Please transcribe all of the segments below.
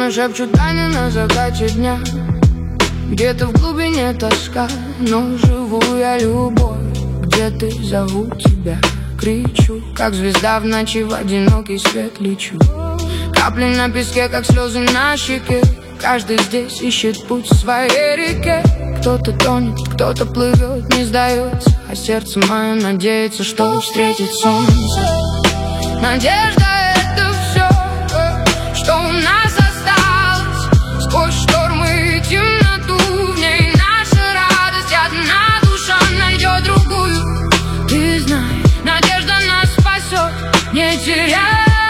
Словно шепчут тайны на закате дня. Где-то в глубине тоска, но живу я любовь. Где ты, зову тебя, кричу, как звезда в ночи в одинокий свет лечу. Капли на песке, как слезы на щеке. Каждый здесь ищет путь в своей реке. Кто-то тонет, кто-то плывет, не сдается, а сердце мое надеется, что встретит солнце. Надежда — это все, что у нас осталось. Сквозь штормы и темноту, в ней наша радость. Одна душа найдет другую. Ты знай, надежда нас спасет. Не теряй.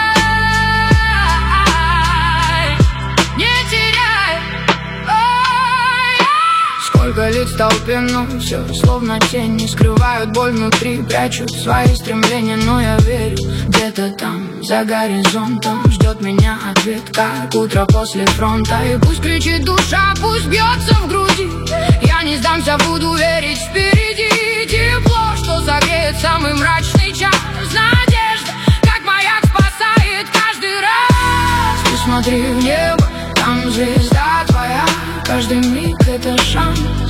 Сколько лет в толпе, но все словно тени. Скрывают боль внутри, прячут свои стремления. Но я верю, где-то там, за горизонтом, ждет меня ответ, как утро после фронта. И пусть кричит душа, пусть бьется в груди, я не сдамся, буду верить впереди. Тепло, что согреет самый мрачный час. Надежда, как маяк, спасает каждый раз. Ты смотри в небо, там звезда твоя. Каждый миг — это шанс.